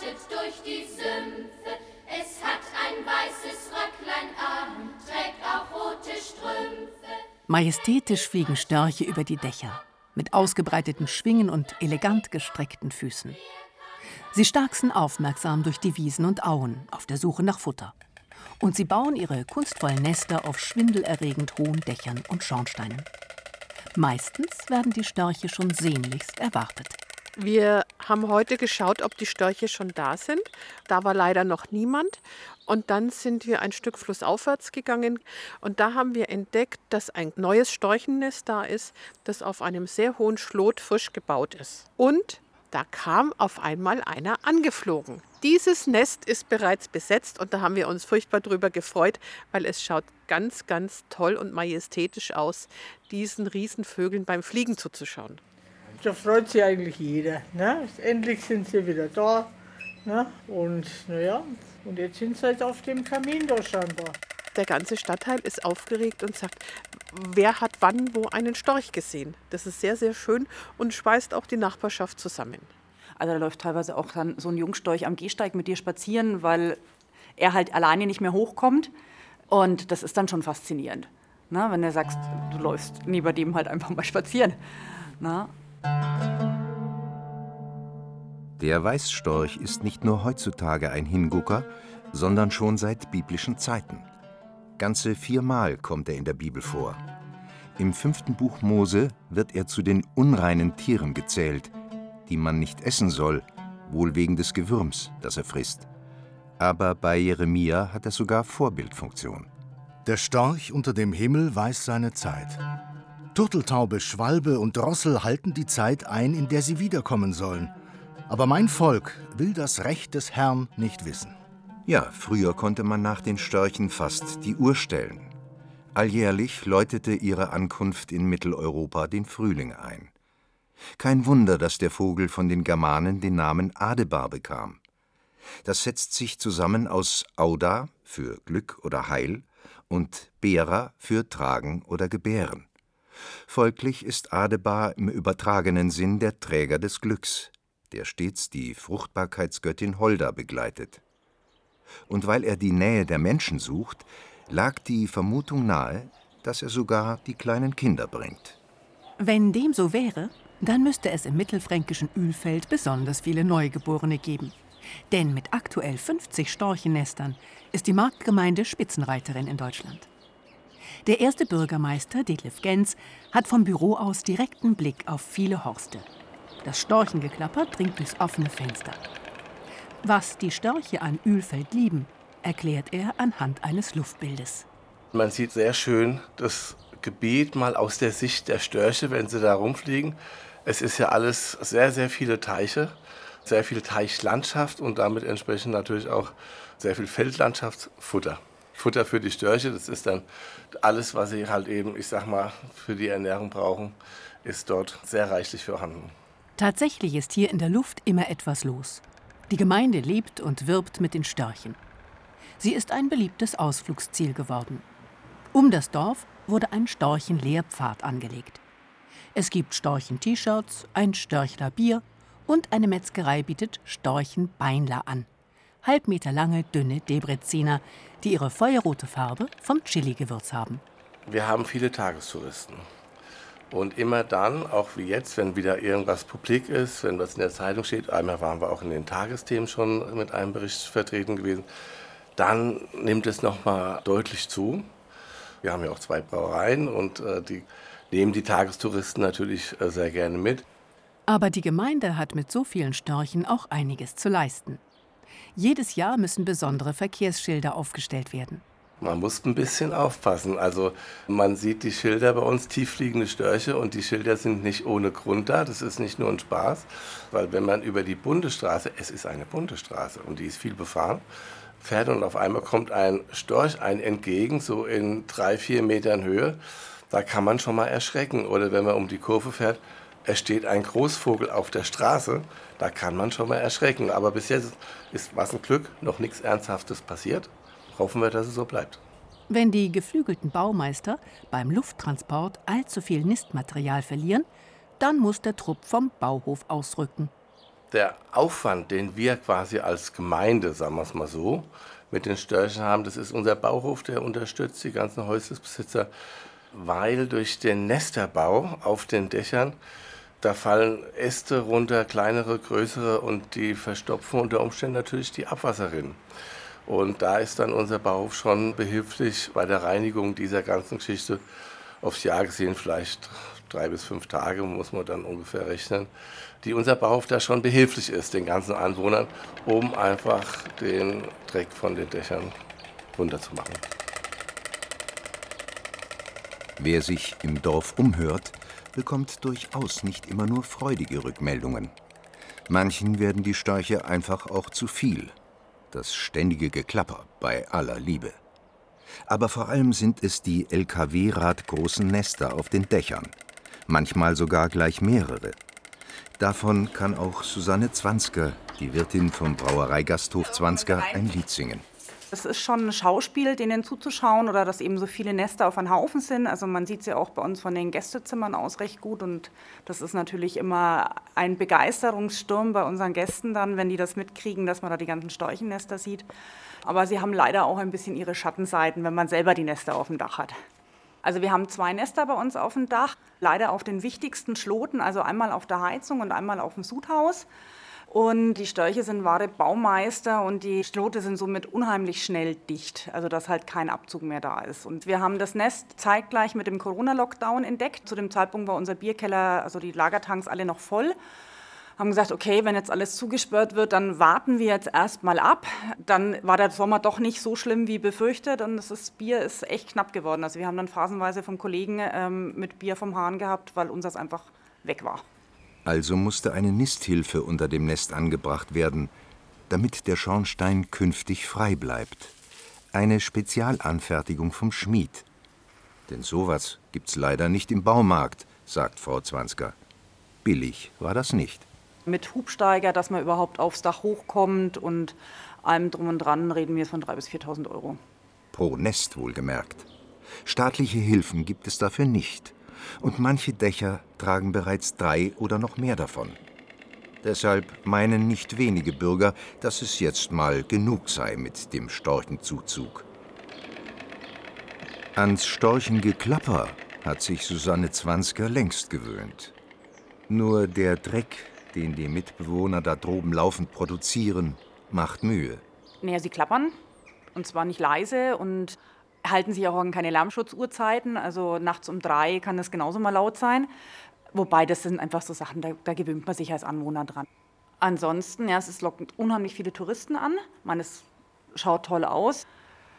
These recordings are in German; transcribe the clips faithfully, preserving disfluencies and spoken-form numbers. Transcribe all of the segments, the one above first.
reitet durch die Sümpfe. Es hat ein weißes Röcklein an, trägt auch rote Strümpfe. Majestätisch fliegen Störche über die Dächer, mit ausgebreiteten Schwingen und elegant gestreckten Füßen. Sie starksen aufmerksam durch die Wiesen und Auen auf der Suche nach Futter. Und sie bauen ihre kunstvollen Nester auf schwindelerregend hohen Dächern und Schornsteinen. Meistens werden die Störche schon sehnlichst erwartet. Wir haben heute geschaut, ob die Störche schon da sind. Da war leider noch niemand. Und dann sind wir ein Stück flussaufwärts gegangen. Und da haben wir entdeckt, dass ein neues Storchennest da ist, das auf einem sehr hohen Schlot frisch gebaut ist. Und da kam auf einmal einer angeflogen. Dieses Nest ist bereits besetzt und da haben wir uns furchtbar drüber gefreut, weil es schaut ganz, ganz toll und majestätisch aus, diesen Riesenvögeln beim Fliegen zuzuschauen. Da freut sich eigentlich jeder. Ne? Endlich sind sie wieder da. Ne? Und naja, und jetzt sind sie halt auf dem Kamin da scheinbar. Der ganze Stadtteil ist aufgeregt und sagt, wer hat wann wo einen Storch gesehen. Das ist sehr, sehr schön und schweißt auch die Nachbarschaft zusammen. Also da läuft teilweise auch dann so ein Jungstorch am Gehsteig mit dir spazieren, weil er halt alleine nicht mehr hochkommt. Und das ist dann schon faszinierend, na, wenn du sagst, du läufst neben dem halt einfach mal spazieren. Na? Der Weißstorch ist nicht nur heutzutage ein Hingucker, sondern schon seit biblischen Zeiten. Ganze viermal kommt er in der Bibel vor. Im fünften Buch Mose wird er zu den unreinen Tieren gezählt, die man nicht essen soll, wohl wegen des Gewürms, das er frisst. Aber bei Jeremia hat er sogar Vorbildfunktion. Der Storch unter dem Himmel weiß seine Zeit. Turteltaube, Schwalbe und Drossel halten die Zeit ein, in der sie wiederkommen sollen. Aber mein Volk will das Recht des Herrn nicht wissen. Ja, früher konnte man nach den Störchen fast die Uhr stellen. Alljährlich läutete ihre Ankunft in Mitteleuropa den Frühling ein. Kein Wunder, dass der Vogel von den Germanen den Namen Adebar bekam. Das setzt sich zusammen aus Auda für Glück oder Heil und Bera für Tragen oder Gebären. Folglich ist Adebar im übertragenen Sinn der Träger des Glücks, der stets die Fruchtbarkeitsgöttin Holda begleitet. Und weil er die Nähe der Menschen sucht, lag die Vermutung nahe, dass er sogar die kleinen Kinder bringt. Wenn dem so wäre, dann müsste es im mittelfränkischen Ölfeld besonders viele Neugeborene geben. Denn mit aktuell fünfzig Storchennestern ist die Marktgemeinde Spitzenreiterin in Deutschland. Der erste Bürgermeister, Detlef Genz, hat vom Büro aus direkten Blick auf viele Horste. Das Storchengeklapper dringt durchs offene Fenster. Was die Störche an Ölfeld lieben, erklärt er anhand eines Luftbildes. Man sieht sehr schön das Gebiet mal aus der Sicht der Störche, wenn sie da rumfliegen. Es ist ja alles sehr, sehr viele Teiche, sehr viel Teichlandschaft und damit entsprechend natürlich auch sehr viel Feldlandschaftsfutter. Futter für die Störche, das ist dann alles, was sie halt eben, ich sag mal, für die Ernährung brauchen, ist dort sehr reichlich vorhanden. Tatsächlich ist hier in der Luft immer etwas los. Die Gemeinde lebt und wirbt mit den Störchen. Sie ist ein beliebtes Ausflugsziel geworden. Um das Dorf wurde ein Storchen-Lehrpfad angelegt. Es gibt Storchen-T-Shirts, ein Störchler Bier und eine Metzgerei bietet Storchen-Beinler an. Halbmeterlange, dünne Debreziner, die ihre feuerrote Farbe vom Chili-Gewürz haben. Wir haben viele Tagestouristen. Und immer dann, auch wie jetzt, wenn wieder irgendwas publik ist, wenn was in der Zeitung steht, einmal waren wir auch in den Tagesthemen schon mit einem Bericht vertreten gewesen, dann nimmt es nochmal deutlich zu. Wir haben ja auch zwei Brauereien und äh, die nehmen die Tagestouristen natürlich äh, sehr gerne mit. Aber die Gemeinde hat mit so vielen Störchen auch einiges zu leisten. Jedes Jahr müssen besondere Verkehrsschilder aufgestellt werden. Man muss ein bisschen aufpassen. Also man sieht die Schilder bei uns, tieffliegende Störche, und die Schilder sind nicht ohne Grund da. Das ist nicht nur ein Spaß, weil wenn man über die Bundesstraße, es ist eine Bundesstraße und die ist viel befahren, fährt und auf einmal kommt ein Storch einem entgegen, so in drei, vier Metern Höhe, da kann man schon mal erschrecken. Oder wenn man um die Kurve fährt, es steht ein Großvogel auf der Straße, da kann man schon mal erschrecken. Aber bis jetzt ist, was ein Glück, noch nichts Ernsthaftes passiert. Hoffen wir, dass es so bleibt. Wenn die geflügelten Baumeister beim Lufttransport allzu viel Nistmaterial verlieren, dann muss der Trupp vom Bauhof ausrücken. Der Aufwand, den wir quasi als Gemeinde, sagen wir es mal so, mit den Störchen haben, das ist unser Bauhof, der unterstützt die ganzen Häuslichbesitzer, weil durch den Nesterbau auf den Dächern, da fallen Äste runter, kleinere, größere, und die verstopfen unter Umständen natürlich die Abwasserrinnen. Und da ist dann unser Bauhof schon behilflich bei der Reinigung dieser ganzen Geschichte. Aufs Jahr gesehen vielleicht drei bis fünf Tage, muss man dann ungefähr rechnen, die unser Bauhof da schon behilflich ist, den ganzen Anwohnern, um einfach den Dreck von den Dächern runterzumachen. Wer sich im Dorf umhört, bekommt durchaus nicht immer nur freudige Rückmeldungen. Manchen werden die Störche einfach auch zu viel. Das ständige Geklapper bei aller Liebe. Aber vor allem sind es die L K W-radgroßen Nester auf den Dächern. Manchmal sogar gleich mehrere. Davon kann auch Susanne Zwanzger, die Wirtin vom Brauereigasthof Zwanzger, ein Lied singen. Es ist schon ein Schauspiel, denen zuzuschauen, oder dass eben so viele Nester auf einen Haufen sind. Also man sieht es ja auch bei uns von den Gästezimmern aus recht gut. Und das ist natürlich immer ein Begeisterungssturm bei unseren Gästen dann, wenn die das mitkriegen, dass man da die ganzen Storchennester sieht. Aber sie haben leider auch ein bisschen ihre Schattenseiten, wenn man selber die Nester auf dem Dach hat. Also wir haben zwei Nester bei uns auf dem Dach, leider auf den wichtigsten Schloten, also einmal auf der Heizung und einmal auf dem Sudhaus. Und die Störche sind wahre Baumeister und die Schlote sind somit unheimlich schnell dicht, also dass halt kein Abzug mehr da ist. Und wir haben das Nest zeitgleich mit dem Corona-Lockdown entdeckt. Zu dem Zeitpunkt war unser Bierkeller, also die Lagertanks, alle noch voll. Haben gesagt, okay, wenn jetzt alles zugesperrt wird, dann warten wir jetzt erst mal ab. Dann war der Sommer doch nicht so schlimm wie befürchtet und das Bier ist echt knapp geworden. Also wir haben dann phasenweise vom Kollegen ähm, mit Bier vom Hahn gehabt, weil unseres einfach weg war. Also musste eine Nisthilfe unter dem Nest angebracht werden, damit der Schornstein künftig frei bleibt. Eine Spezialanfertigung vom Schmied. Denn sowas gibt's leider nicht im Baumarkt, sagt Frau Zwanzger. Billig war das nicht. Mit Hubsteiger, dass man überhaupt aufs Dach hochkommt und allem drum und dran reden wir von dreitausend bis viertausend Euro. Pro Nest wohlgemerkt. Staatliche Hilfen gibt es dafür nicht. Und manche Dächer tragen bereits drei oder noch mehr davon. Deshalb meinen nicht wenige Bürger, dass es jetzt mal genug sei mit dem Storchenzuzug. Ans Storchengeklapper hat sich Susanne Zwanzger längst gewöhnt. Nur der Dreck, den die Mitbewohner da droben laufend produzieren, macht Mühe. Naja, sie klappern, und zwar nicht leise, und halten sich auch an keine Lärmschutzuhrzeiten. Also nachts um drei kann das genauso mal laut sein. Wobei, das sind einfach so Sachen, da, da gewöhnt man sich als Anwohner dran. Ansonsten, ja, es lockt unheimlich viele Touristen an. Ich meine, es schaut toll aus.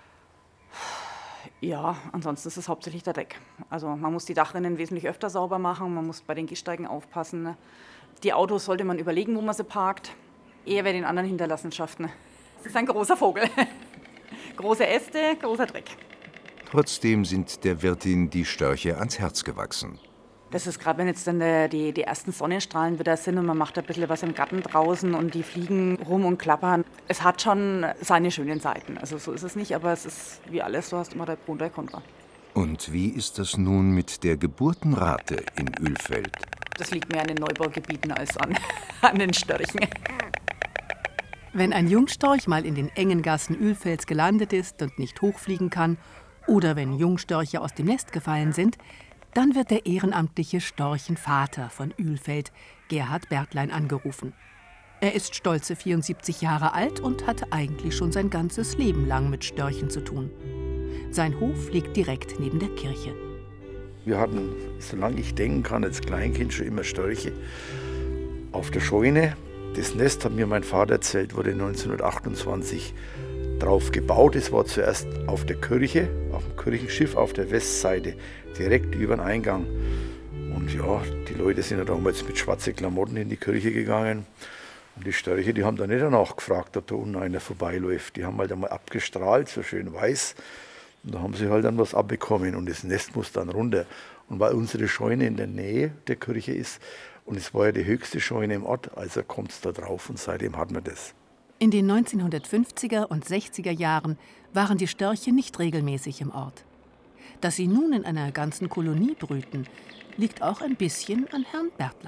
Ja, ansonsten ist es hauptsächlich der Dreck. Also man muss die Dachrinnen wesentlich öfter sauber machen, man muss bei den Gehsteigen aufpassen. Die Autos sollte man überlegen, wo man sie parkt. Eher bei den anderen Hinterlassenschaften. Es ist ein großer Vogel. Große Äste, großer Dreck. Trotzdem sind der Wirtin die Störche ans Herz gewachsen. Das ist gerade, wenn jetzt dann die, die ersten Sonnenstrahlen wieder sind und man macht ein bisschen was im Garten draußen und die fliegen rum und klappern. Es hat schon seine schönen Seiten. Also so ist es nicht, aber es ist wie alles, du hast immer der Pro und der Kontra. Und wie ist das nun mit der Geburtenrate in Ölfeld? Das liegt mehr an den Neubaugebieten als an, an den Störchen. Wenn ein Jungstorch mal in den engen Gassen Ölfelds gelandet ist und nicht hochfliegen kann, oder wenn Jungstörche aus dem Nest gefallen sind, dann wird der ehrenamtliche Storchenvater von Ölfeld, Gerhard Bertlein, angerufen. Er ist stolze vierundsiebzig Jahre alt und hat eigentlich schon sein ganzes Leben lang mit Störchen zu tun. Sein Hof liegt direkt neben der Kirche. Wir hatten, solange ich denken kann, als Kleinkind schon immer Störche auf der Scheune. Das Nest, hat mir mein Vater erzählt, wurde neunzehnhundertachtundzwanzig drauf gebaut. Es war zuerst auf der Kirche, auf dem Kirchenschiff auf der Westseite, direkt über den Eingang. Und ja, die Leute sind ja damals mit schwarzen Klamotten in die Kirche gegangen. Und die Störche, die haben da nicht danach gefragt, ob da unten einer vorbeiläuft. Die haben halt einmal abgestrahlt, so schön weiß. Und da haben sie halt dann was abbekommen und das Nest muss dann runter. Und weil unsere Scheune in der Nähe der Kirche ist, und es war ja die höchste Scheune im Ort, also kommt es da drauf und seitdem hat man das. In den neunzehnhundertfünfziger und sechziger Jahren waren die Störche nicht regelmäßig im Ort. Dass sie nun in einer ganzen Kolonie brüten, liegt auch ein bisschen an Herrn Bertlein.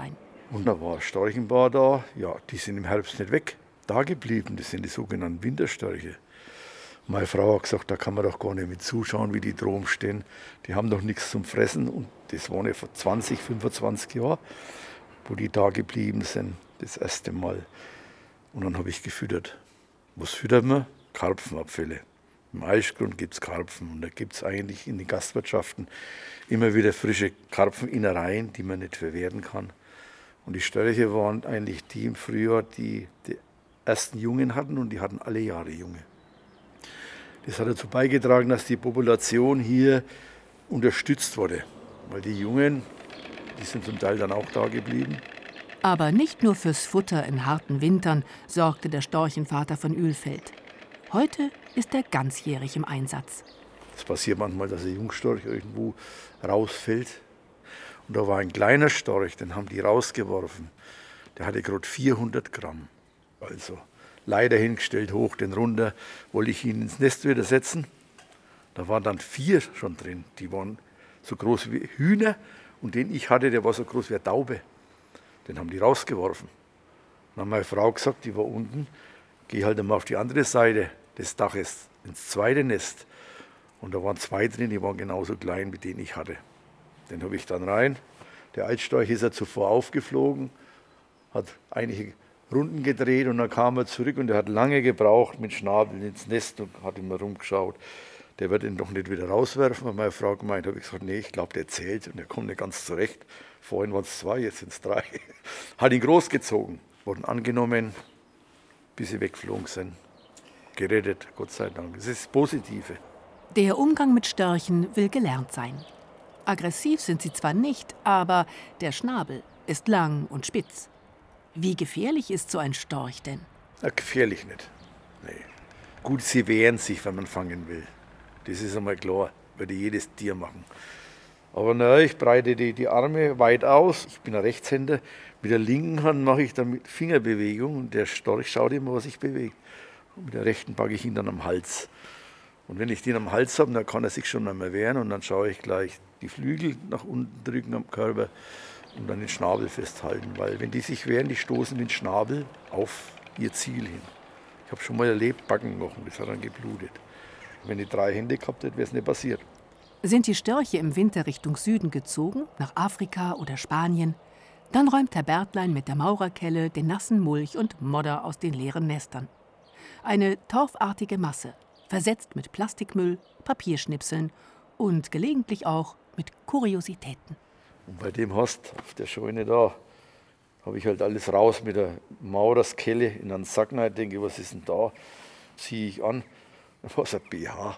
Und da war ein Storchenpaar da, ja, die sind im Herbst nicht weg, da geblieben. Das sind die sogenannten Winterstörche. Meine Frau hat gesagt, da kann man doch gar nicht mit zuschauen, wie die drum stehen. Die haben doch nichts zum Fressen. Und das waren ja vor zwanzig, fünfundzwanzig Jahren, wo die da geblieben sind, das erste Mal. Und dann habe ich gefüttert. Was füttert man? Karpfenabfälle. Im Eichgrund gibt es Karpfen. Und da gibt es eigentlich in den Gastwirtschaften immer wieder frische Karpfeninnereien, die man nicht verwerten kann. Und die Störche waren eigentlich die im Frühjahr, die die ersten Jungen hatten, und die hatten alle Jahre Junge. Das hat dazu beigetragen, dass die Population hier unterstützt wurde. Weil die Jungen, die sind zum Teil dann auch da geblieben. Aber nicht nur fürs Futter in harten Wintern sorgte der Storchenvater von Ölfeld. Heute ist er ganzjährig im Einsatz. Es passiert manchmal, dass ein Jungstorch irgendwo rausfällt. Und da war ein kleiner Storch, den haben die rausgeworfen. Der hatte gerade vierhundert Gramm. Also Leiter hingestellt, hoch, den runter, wollte ich ihn ins Nest wieder setzen. Da waren dann vier schon drin. Die waren so groß wie Hühner. Und den ich hatte, der war so groß wie eine Taube. Den haben die rausgeworfen. Dann hat meine Frau gesagt, die war unten, geh halt einmal auf die andere Seite des Daches, ins zweite Nest. Und da waren zwei drin, die waren genauso klein, wie den ich hatte. Den habe ich dann rein. Der Altstorch ist ja zuvor aufgeflogen, hat einige Runden gedreht und dann kam er zurück und er hat lange gebraucht mit Schnabel ins Nest und hat immer rumgeschaut. Der wird ihn doch nicht wieder rauswerfen. Und meine Frau gemeint, habe ich gesagt, nee, ich glaube, der zählt und der kommt nicht ganz zurecht. Vorhin waren es zwei, jetzt sind es drei. Hat ihn großgezogen, wurden angenommen, bis sie weggeflogen sind. Gerettet, Gott sei Dank. Das ist das Positive. Der Umgang mit Störchen will gelernt sein. Aggressiv sind sie zwar nicht, aber der Schnabel ist lang und spitz. Wie gefährlich ist so ein Storch denn? Na, gefährlich nicht. Nee. Gut, sie wehren sich, wenn man fangen will. Das ist einmal klar, würde jedes Tier machen. Aber na, ich breite die, die Arme weit aus. Ich bin ein Rechtshänder. Mit der linken Hand mache ich dann mit Fingerbewegung und der Storch schaut immer, was ich bewege. Und mit der rechten packe ich ihn dann am Hals. Und wenn ich den am Hals habe, dann kann er sich schon einmal wehren und dann schaue ich gleich die Flügel nach unten drücken am Körper und dann den Schnabel festhalten. Weil wenn die sich wehren, die stoßen den Schnabel auf ihr Ziel hin. Ich habe schon mal erlebt, Backennochen, das hat dann geblutet. Wenn ich drei Hände gehabt hätte, wäre es nicht passiert. Sind die Störche im Winter Richtung Süden gezogen, nach Afrika oder Spanien, dann räumt Herr Bertlein mit der Maurerkelle den nassen Mulch und Modder aus den leeren Nestern. Eine torfartige Masse, versetzt mit Plastikmüll, Papierschnipseln und gelegentlich auch mit Kuriositäten. Und bei dem Horst auf der Scheune da, habe ich halt alles raus mit der Maurerskelle in einen Sack rein. Denke, was ist denn da? Ziehe ich an, dann war es ein B H.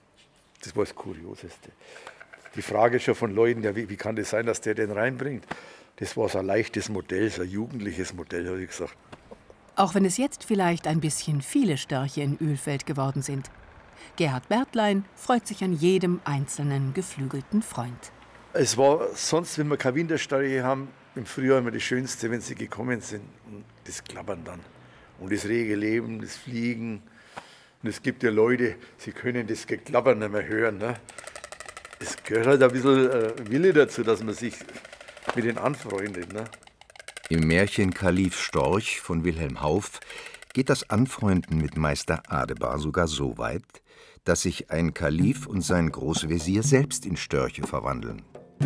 Das war das Kurioseste. Die Frage schon von Leuten, ja, wie, wie kann das sein, dass der den reinbringt? Das war so ein leichtes Modell, so ein jugendliches Modell, habe ich gesagt. Auch wenn es jetzt vielleicht ein bisschen viele Störche in Ölfeld geworden sind. Gerhard Bertlein freut sich an jedem einzelnen geflügelten Freund. Es war sonst, wenn wir keine Winterstörche haben, im Frühjahr immer das Schönste, wenn sie gekommen sind. Und das Klappern dann. Und das rege Leben, das Fliegen. Und es gibt ja Leute, sie können das Geklapper nicht mehr hören. Ne? Es gehört halt ein bisschen äh, Wille dazu, dass man sich mit denen anfreundet. Ne? Im Märchen Kalif Storch von Wilhelm Hauff geht das Anfreunden mit Meister Adebar sogar so weit, dass sich ein Kalif und sein Großvezier selbst in Störche verwandeln.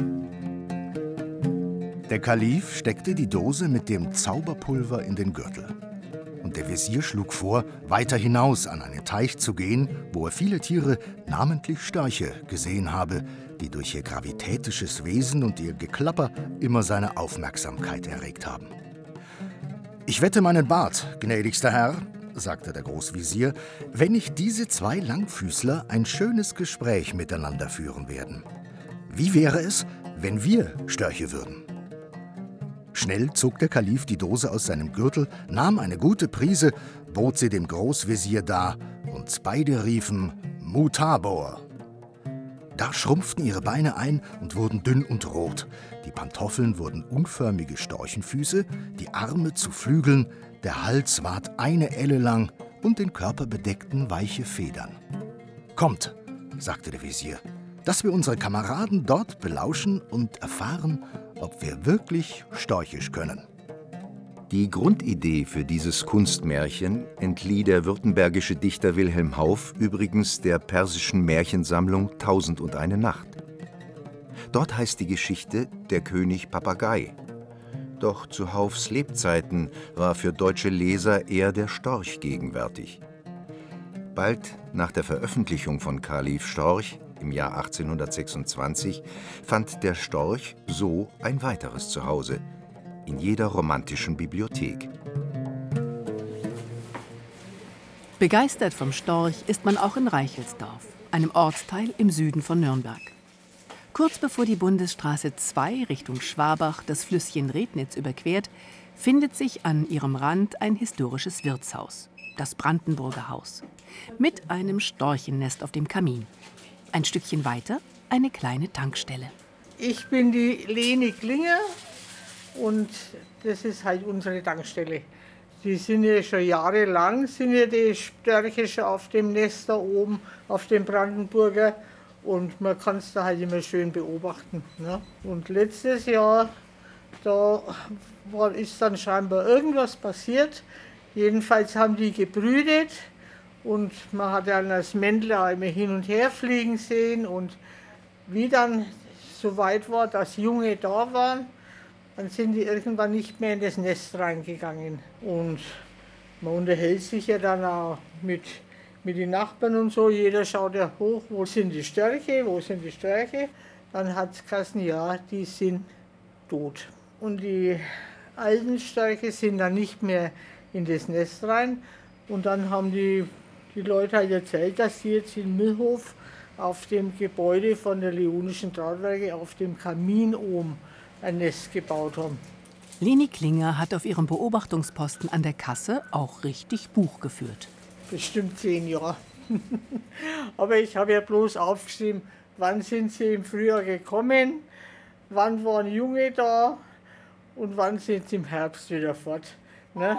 Der Kalif steckte die Dose mit dem Zauberpulver in den Gürtel. Und der Wesir schlug vor, weiter hinaus an einen Teich zu gehen, wo er viele Tiere, namentlich Störche, gesehen habe, die durch ihr gravitätisches Wesen und ihr Geklapper immer seine Aufmerksamkeit erregt haben. »Ich wette meinen Bart, gnädigster Herr«, sagte der Großvezier, »wenn nicht diese zwei Langfüßler ein schönes Gespräch miteinander führen werden. Wie wäre es, wenn wir Störche würden?« Schnell zog der Kalif die Dose aus seinem Gürtel, nahm eine gute Prise, bot sie dem Großvezier dar und beide riefen »Mutabor«. Da schrumpften ihre Beine ein und wurden dünn und rot. Die Pantoffeln wurden unförmige Storchenfüße, die Arme zu Flügeln, der Hals ward eine Elle lang und den Körper bedeckten weiche Federn. »Kommt«, sagte der Wesir, »dass wir unsere Kameraden dort belauschen und erfahren, ob wir wirklich storchisch können.« Die Grundidee für dieses Kunstmärchen entlieh der württembergische Dichter Wilhelm Hauff übrigens der persischen Märchensammlung Tausend und eine Nacht. Dort heißt die Geschichte Der König Papagei. Doch zu Hauffs Lebzeiten war für deutsche Leser eher der Storch gegenwärtig. Bald nach der Veröffentlichung von Kalief Storch im Jahr achtzehnhundertsechsundzwanzig fand der Storch so ein weiteres Zuhause in jeder romantischen Bibliothek. Begeistert vom Storch ist man auch in Reichelsdorf, einem Ortsteil im Süden von Nürnberg. Kurz bevor die Bundesstraße zwei Richtung Schwabach das Flüsschen Rednitz überquert, findet sich an ihrem Rand ein historisches Wirtshaus, das Brandenburger Haus, mit einem Storchennest auf dem Kamin. Ein Stückchen weiter eine kleine Tankstelle. Ich bin die Leni Klinger und das ist halt unsere Tankstelle. Die sind ja schon jahrelang, sind ja die Störche schon auf dem Nest da oben, auf dem Brandenburger. Und man kann es da halt immer schön beobachten. Ne? Und letztes Jahr, da war, ist dann scheinbar irgendwas passiert. Jedenfalls haben die gebrütet und man hat dann das Männle immer hin und her fliegen sehen. Und wie dann so weit war, dass Junge da waren, dann sind die irgendwann nicht mehr in das Nest reingegangen. Und man unterhält sich ja dann auch mit, mit den Nachbarn und so. Jeder schaut ja hoch, wo sind die Störche, wo sind die Störche. Dann hat es geheißen, ja, die sind tot. Und die alten Störche sind dann nicht mehr in das Nest rein. Und dann haben die, die Leute halt erzählt, dass sie jetzt in Mühlhof auf dem Gebäude von der Leonischen Drahtwerke auf dem Kamin oben ein Nest gebaut haben. Leni Klinger hat auf ihrem Beobachtungsposten an der Kasse auch richtig Buch geführt. Bestimmt zehn Jahre. Aber ich habe ja bloß aufgeschrieben, wann sind sie im Frühjahr gekommen, wann waren Junge da und wann sind sie im Herbst wieder fort. Ne?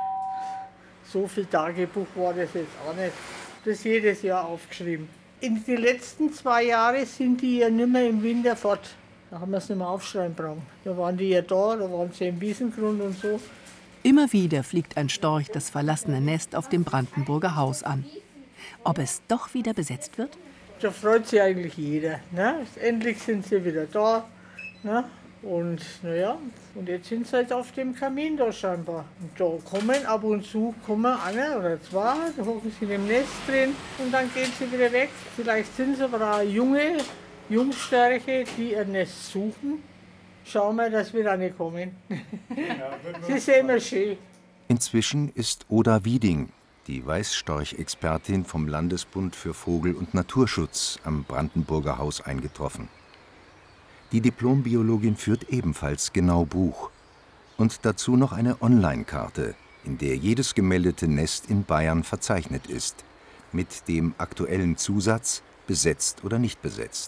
So viel Tagebuch war das jetzt auch nicht. Das jedes Jahr aufgeschrieben. In den letzten zwei Jahren sind die ja nicht mehr im Winter fort. Da haben wir es nicht mehr aufschreiben brauchen. Da waren die ja da, da waren sie im Wiesengrund und so. Immer wieder fliegt ein Storch das verlassene Nest auf dem Brandenburger Haus an. Ob es doch wieder besetzt wird? Da freut sich eigentlich jeder. Ne? Endlich sind sie wieder da. Ne? Und naja, und jetzt sind sie halt auf dem Kamin da scheinbar. Und da kommen ab und zu kommen einer oder zwei, da hocken sie in dem Nest drin und dann gehen sie wieder weg. Vielleicht sind es aber auch junge Jungstörche, die ein Nest suchen. Schauen wir, dass wir da nicht kommen. Sie ist ja immer schön. Inzwischen ist Oda Wieding, die Weißstorch-Expertin vom Landesbund für Vogel- und Naturschutz am Brandenburger Haus, eingetroffen. Die Diplombiologin führt ebenfalls genau Buch. Und dazu noch eine Online-Karte, in der jedes gemeldete Nest in Bayern verzeichnet ist, mit dem aktuellen Zusatz besetzt oder nicht besetzt.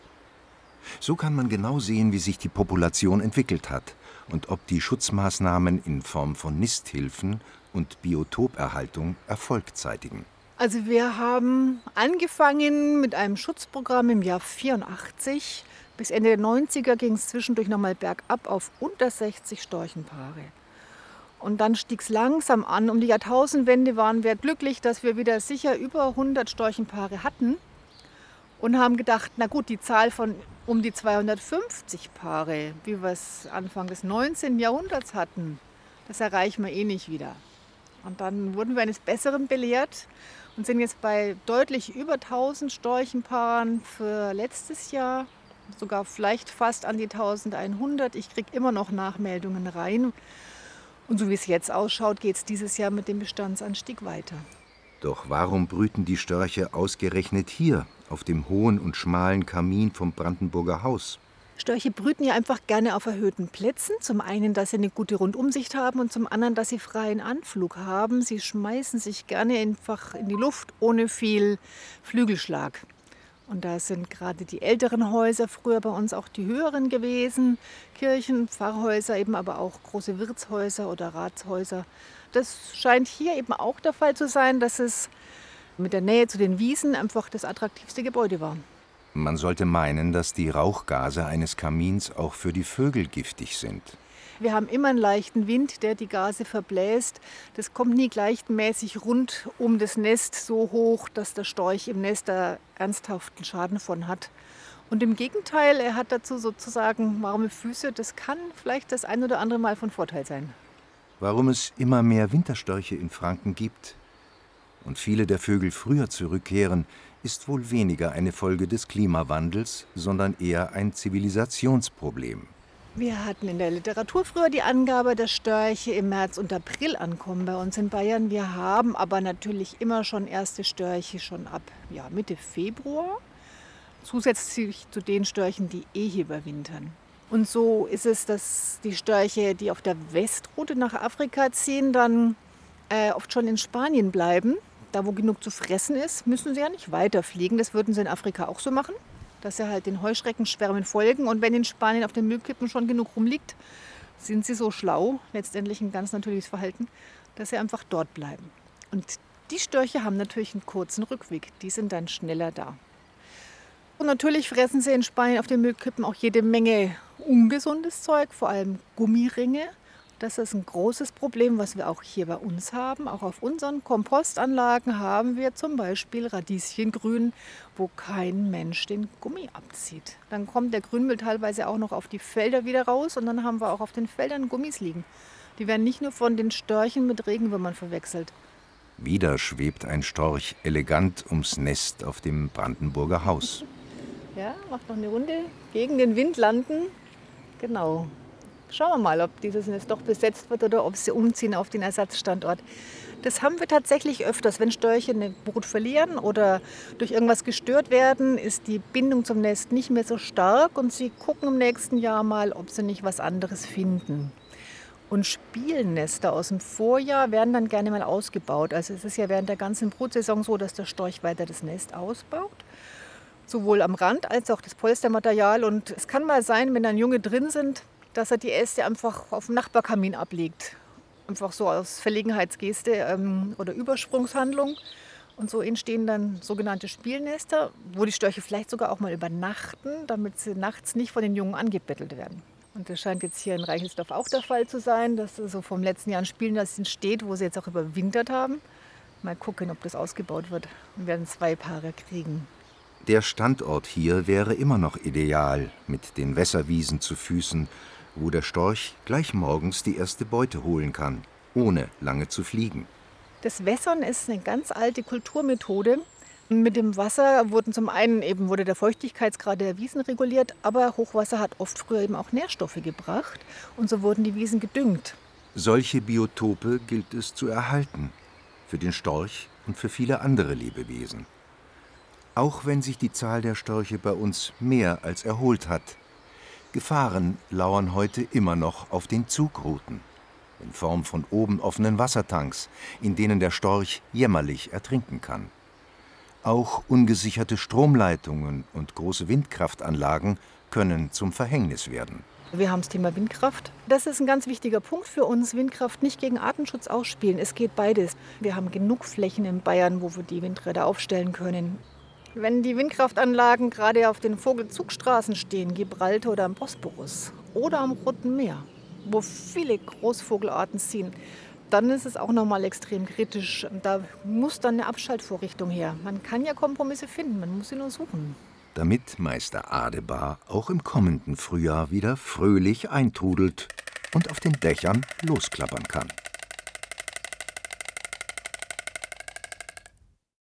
So kann man genau sehen, wie sich die Population entwickelt hat und ob die Schutzmaßnahmen in Form von Nisthilfen und Biotoperhaltung Erfolg zeitigen. Also wir haben angefangen mit einem Schutzprogramm im Jahr vierundachtzig. Bis Ende der neunziger ging es zwischendurch nochmal bergab auf unter sechzig Storchenpaare. Und dann stieg es langsam an. Um die Jahrtausendwende waren wir glücklich, dass wir wieder sicher über hundert Storchenpaare hatten. Und haben gedacht, na gut, die Zahl von um die zweihundertfünfzig Paare, wie wir es Anfang des neunzehnten Jahrhunderts hatten, das erreichen wir eh nicht wieder. Und dann wurden wir eines Besseren belehrt und sind jetzt bei deutlich über tausend Storchenpaaren für letztes Jahr, sogar vielleicht fast an die eintausendeinhundert. Ich kriege immer noch Nachmeldungen rein. Und so wie es jetzt ausschaut, geht es dieses Jahr mit dem Bestandsanstieg weiter. Doch warum brüten die Störche ausgerechnet hier, auf dem hohen und schmalen Kamin vom Brandenburger Haus? Störche brüten ja einfach gerne auf erhöhten Plätzen. Zum einen, dass sie eine gute Rundumsicht haben und zum anderen, dass sie freien Anflug haben. Sie schmeißen sich gerne einfach in die Luft ohne viel Flügelschlag. Und da sind gerade die älteren Häuser, früher bei uns auch die höheren gewesen, Kirchen, Pfarrhäuser, eben aber auch große Wirtshäuser oder Ratshäuser. Das scheint hier eben auch der Fall zu sein, dass es mit der Nähe zu den Wiesen einfach das attraktivste Gebäude war. Man sollte meinen, dass die Rauchgase eines Kamins auch für die Vögel giftig sind. Wir haben immer einen leichten Wind, der die Gase verbläst. Das kommt nie gleichmäßig rund um das Nest so hoch, dass der Storch im Nest da ernsthaften Schaden von hat. Und im Gegenteil, er hat dazu sozusagen warme Füße. Das kann vielleicht das ein oder andere Mal von Vorteil sein. Warum es immer mehr Winterstörche in Franken gibt und viele der Vögel früher zurückkehren, ist wohl weniger eine Folge des Klimawandels, sondern eher ein Zivilisationsproblem. Wir hatten in der Literatur früher die Angabe, dass Störche im März und April ankommen bei uns in Bayern. Wir haben aber natürlich immer schon erste Störche schon ab ja, Mitte Februar, zusätzlich zu den Störchen, die eh hier überwintern. Und so ist es, dass die Störche, die auf der Westroute nach Afrika ziehen, dann äh, oft schon in Spanien bleiben. Da, wo genug zu fressen ist, müssen sie ja nicht weiterfliegen. Das würden sie in Afrika auch so machen, dass sie halt den Heuschreckenschwärmen folgen. Und wenn in Spanien auf den Müllkippen schon genug rumliegt, sind sie so schlau, letztendlich ein ganz natürliches Verhalten, dass sie einfach dort bleiben. Und die Störche haben natürlich einen kurzen Rückweg. Die sind dann schneller da. Und natürlich fressen sie in Spanien auf den Müllkippen auch jede Menge ungesundes Zeug, vor allem Gummiringe. Das ist ein großes Problem, was wir auch hier bei uns haben. Auch auf unseren Kompostanlagen haben wir zum Beispiel Radieschengrün, wo kein Mensch den Gummi abzieht. Dann kommt der Grünmüll teilweise auch noch auf die Felder wieder raus und dann haben wir auch auf den Feldern Gummis liegen. Die werden nicht nur von den Störchen mit Regenwürmern verwechselt. Wieder schwebt ein Storch elegant ums Nest auf dem Brandenburger Haus. Ja, macht noch eine Runde gegen den Wind landen. Genau. Schauen wir mal, ob dieses Nest doch besetzt wird oder ob sie umziehen auf den Ersatzstandort. Das haben wir tatsächlich öfters. Wenn Störche eine Brut verlieren oder durch irgendwas gestört werden, ist die Bindung zum Nest nicht mehr so stark und sie gucken im nächsten Jahr mal, ob sie nicht was anderes finden. Und Spielnester aus dem Vorjahr werden dann gerne mal ausgebaut. Also es ist ja während der ganzen Brutsaison so, dass der Storch weiter das Nest ausbaut. Sowohl am Rand als auch das Polstermaterial. Und es kann mal sein, wenn dann Junge drin sind, dass er die Äste einfach auf dem Nachbarkamin ablegt. Einfach so aus Verlegenheitsgeste ähm, oder Übersprungshandlung. Und so entstehen dann sogenannte Spielnester, wo die Störche vielleicht sogar auch mal übernachten, damit sie nachts nicht von den Jungen angebettelt werden. Und das scheint jetzt hier in Reichelsdorf auch der Fall zu sein, dass so vom letzten Jahr ein Spielnest entsteht, wo sie jetzt auch überwintert haben. Mal gucken, ob das ausgebaut wird. Wir werden zwei Paare kriegen. Der Standort hier wäre immer noch ideal, mit den Wässerwiesen zu Füßen, wo der Storch gleich morgens die erste Beute holen kann, ohne lange zu fliegen. Das Wässern ist eine ganz alte Kulturmethode. Mit dem Wasser wurden zum einen eben wurde der Feuchtigkeitsgrad der Wiesen reguliert, aber Hochwasser hat oft früher eben auch Nährstoffe gebracht und so wurden die Wiesen gedüngt. Solche Biotope gilt es zu erhalten, für den Storch und für viele andere Lebewesen. Auch wenn sich die Zahl der Störche bei uns mehr als erholt hat, Gefahren lauern heute immer noch auf den Zugrouten, in Form von oben offenen Wassertanks, in denen der Storch jämmerlich ertrinken kann. Auch ungesicherte Stromleitungen und große Windkraftanlagen können zum Verhängnis werden. Wir haben das Thema Windkraft. Das ist ein ganz wichtiger Punkt für uns. Windkraft nicht gegen Artenschutz ausspielen. Es geht beides. Wir haben genug Flächen in Bayern, wo wir die Windräder aufstellen können. Wenn die Windkraftanlagen gerade auf den Vogelzugstraßen stehen, Gibraltar oder am Bosporus oder am Roten Meer, wo viele Großvogelarten ziehen, dann ist es auch nochmal extrem kritisch. Da muss dann eine Abschaltvorrichtung her. Man kann ja Kompromisse finden, man muss sie nur suchen. Damit Meister Adebar auch im kommenden Frühjahr wieder fröhlich eintrudelt und auf den Dächern losklappern kann.